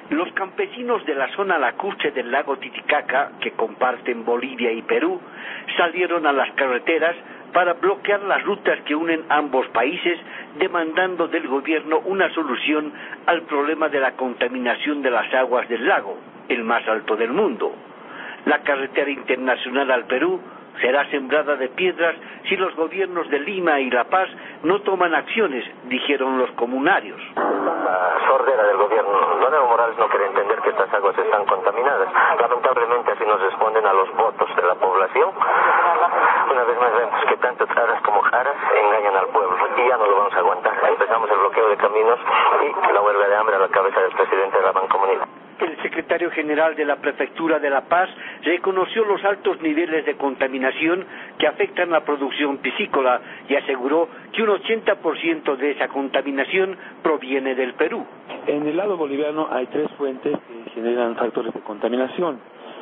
Los campesinos de la zona lacustre del lago Titicaca, que comparten Bolivia y Perú, salieron a las carreteras para bloquear las rutas que unen ambos países, demandando del gobierno una solución al problema de la contaminación de las aguas del lago, el más alto del mundo. La carretera internacional al Perú será sembrada de piedras si los gobiernos de Lima y La Paz no toman acciones, dijeron los comunarios. La sordera del gobierno, don Evo Morales no quiere entender que estas aguas están contaminadas. Lamentablemente así nos responden a los votos de la población. Una vez más vemos que tanto Aras como Jaras engañan al pueblo y ya no lo vamos a aguantar. Empezamos el bloqueo de caminos y la huelga de hambre a la cabeza del presidente de la Mancomunidad. El secretario general de la Prefectura de La Paz reconoció los altos niveles de contaminación que afectan la producción piscícola y aseguró que un 80% de esa contaminación proviene del Perú. En el lado boliviano hay 3 fuentes que generan factores de contaminación.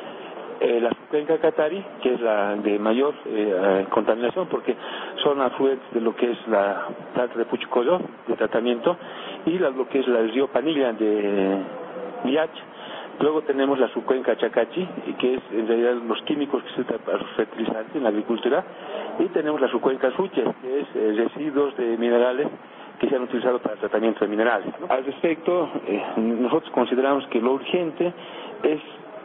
La cuenca Catari, que es la de mayor contaminación, porque son afluentes de lo que es la planta de Puchucoyo, de tratamiento, y lo que es el río Panilla de Liach. Luego tenemos la subcuenca Chacachi, que es en realidad los químicos que se usan para los fertilizantes en la agricultura, y tenemos la subcuenca Suche, que es residuos de minerales que se han utilizado para el tratamiento de minerales, ¿no? Al respecto, nosotros consideramos que lo urgente es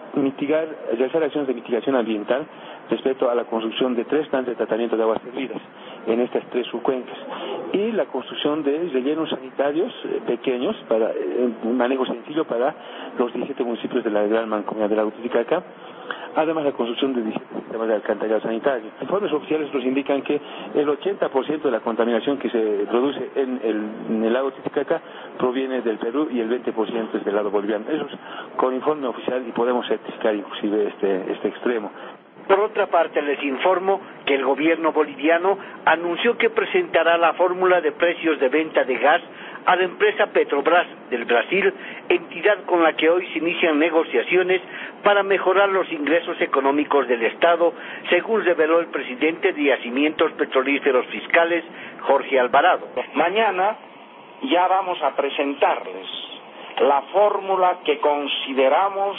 realizar acciones de mitigación ambiental respecto a la construcción de 3 plantas de tratamiento de aguas servidas en estas 3 subcuencas y la construcción de rellenos sanitarios pequeños para un manejo sencillo para los 17 municipios de la Gran Mancomunidad del lago Titicaca, además la construcción de 17 sistemas de alcantarillado sanitario. Informes oficiales nos indican que el 80% de la contaminación que se produce en el lago Titicaca proviene del Perú y el 20% es del lado boliviano. Eso es con informe oficial y podemos certificar inclusive este extremo. Por otra parte, les informo que el gobierno boliviano anunció que presentará la fórmula de precios de venta de gas a la empresa Petrobras del Brasil, entidad con la que hoy se inician negociaciones para mejorar los ingresos económicos del Estado, según reveló el presidente de Yacimientos Petrolíferos Fiscales, Jorge Alvarado. Mañana ya vamos a presentarles la fórmula que consideramos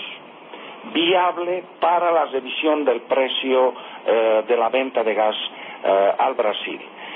viable para la revisión del precio de la venta de gas al Brasil.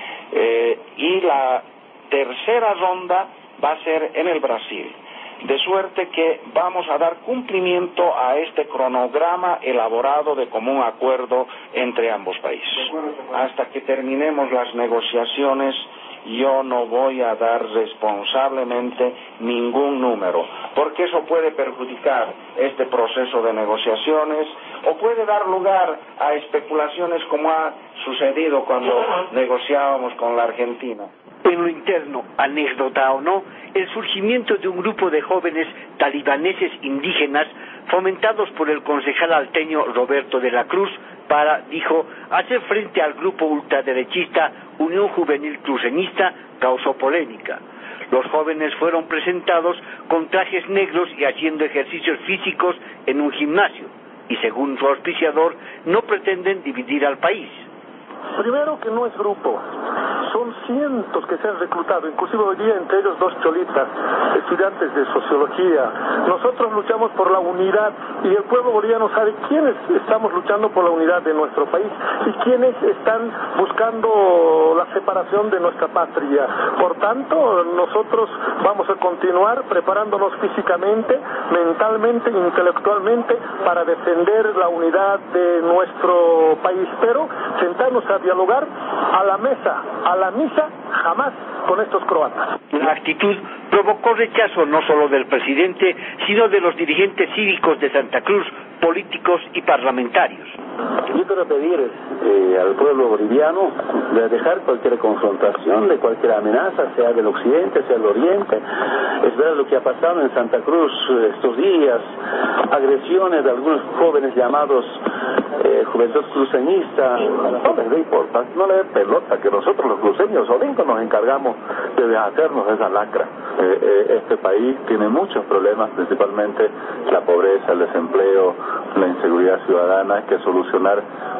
Y la tercera ronda va a ser en el Brasil, de suerte que vamos a dar cumplimiento a este cronograma elaborado de común acuerdo entre ambos países. Hasta que terminemos las negociaciones, yo no voy a dar responsablemente ningún número, porque eso puede perjudicar este proceso de negociaciones o puede dar lugar a especulaciones como ha sucedido cuando negociábamos con la Argentina. En lo interno, anécdota o no, el surgimiento de un grupo de jóvenes talibaneses indígenas fomentados por el concejal alteño Roberto de la Cruz para, dijo, hacer frente al grupo ultraderechista Unión Juvenil Cruceñista, causó polémica. Los jóvenes fueron presentados con trajes negros y haciendo ejercicios físicos en un gimnasio, y según su auspiciador, no pretenden dividir al país. Primero que no es grupo, son cientos que se han reclutado, inclusive hoy día entre ellos 2 cholitas, estudiantes de sociología. Nosotros luchamos por la unidad y el pueblo boliviano sabe quiénes estamos luchando por la unidad de nuestro país y quiénes están buscando la separación de nuestra patria. Por tanto, nosotros vamos a continuar preparándonos físicamente, mentalmente, intelectualmente para defender la unidad de nuestro país, pero sentarnos a dialogar a la mesa, a la misa, jamás con estos croatas. La actitud provocó rechazo no solo del presidente, sino de los dirigentes cívicos de Santa Cruz, políticos y parlamentarios. Yo quiero pedir al pueblo boliviano de dejar cualquier confrontación, de cualquier amenaza, sea del occidente, sea del oriente. Es verdad lo que ha pasado en Santa Cruz estos días, agresiones de algunos jóvenes llamados Juventud Cruceñista. No les dé importancia, no le dé pelota, que nosotros los cruceños olincos nos encargamos de deshacernos de esa lacra. Este país tiene muchos problemas, principalmente la pobreza, el desempleo, la inseguridad ciudadana. Hay que solucionar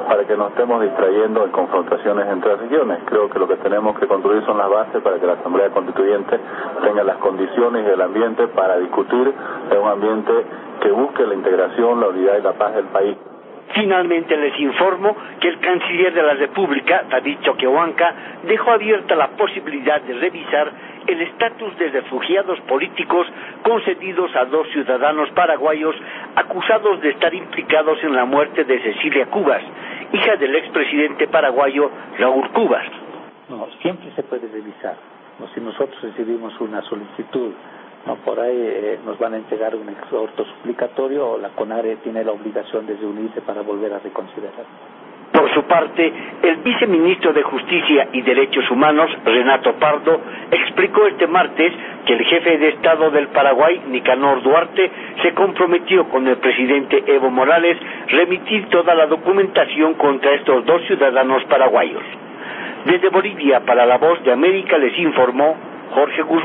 para que no estemos distrayendo en confrontaciones entre regiones. Creo que lo que tenemos que construir son las bases para que la Asamblea Constituyente tenga las condiciones y el ambiente para discutir en un ambiente que busque la integración, la unidad y la paz del país. Finalmente les informo que el canciller de la República, David Choquehuanca, dejó abierta la posibilidad de revisar el estatus de refugiados políticos concedidos a 2 ciudadanos paraguayos acusados de estar implicados en la muerte de Cecilia Cubas, hija del expresidente paraguayo Raúl Cubas. No, siempre se puede revisar. No, si nosotros recibimos una solicitud, no, por ahí nos van a entregar un exhorto suplicatorio, o la CONARE tiene la obligación de reunirse para volver a reconsiderar. Por su parte, el viceministro de Justicia y Derechos Humanos, Renato Pardo, explicó este martes que el jefe de Estado del Paraguay, Nicanor Duarte, se comprometió con el presidente Evo Morales remitir toda la documentación contra estos 2 ciudadanos paraguayos. Desde Bolivia, para La Voz de América, les informó Jorge Guzmán.